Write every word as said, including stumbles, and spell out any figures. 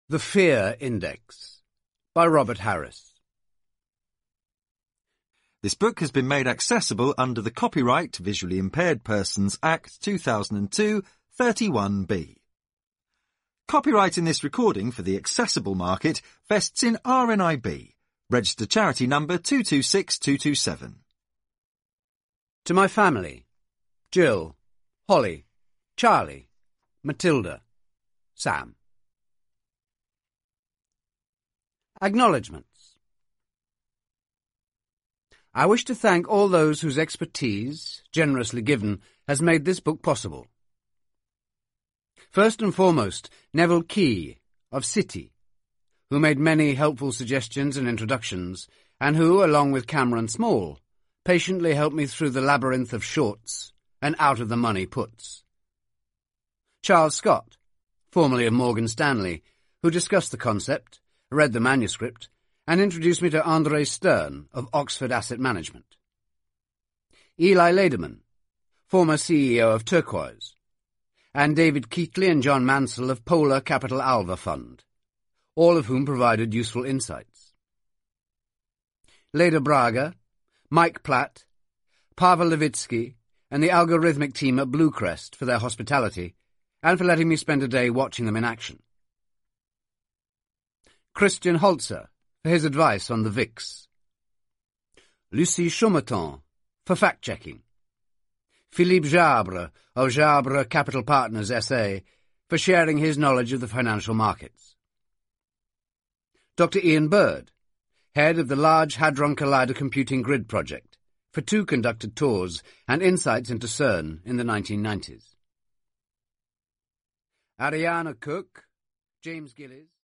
The Fear Index by Robert Harris. This book has been made accessible under the Copyright Visually Impaired Persons Act two thousand two, thirty-one B. Copyright in this recording for the accessible market vests in R N I B, registered charity number two two six two two seven. To my family, Jill, Holly, Charlie, Matilda, Sam. Acknowledgements. I wish to thank all those whose expertise, generously given, has made this book possible. First and foremost, Neville Key, of City, who made many helpful suggestions and introductions, and who, along with Cameron Small, patiently helped me through the labyrinth of shorts and out-of-the-money puts. Charles Scott, formerly of Morgan Stanley, who discussed the concept, read the manuscript, and introduced me to André Stern of Oxford Asset Management. Eli Lederman, former C E O of Turquoise, and David Keatley and John Mansell of Polar Capital Alva Fund, all of whom provided useful insights. Leda Braga, Mike Platt, Pavel Levitsky, and the algorithmic team at Bluecrest for their hospitality, and for letting me spend a day watching them in action. Christian Holzer, for his advice on the V I X. Lucie Chaumeton, for fact-checking. Philippe Jabre, of Jabre Capital Partners S A, for sharing his knowledge of the financial markets. Doctor Ian Bird, head of the Large Hadron Collider Computing Grid Project, for two conducted tours and insights into CERN in the nineteen nineties. Ariana Cook, James Gillies,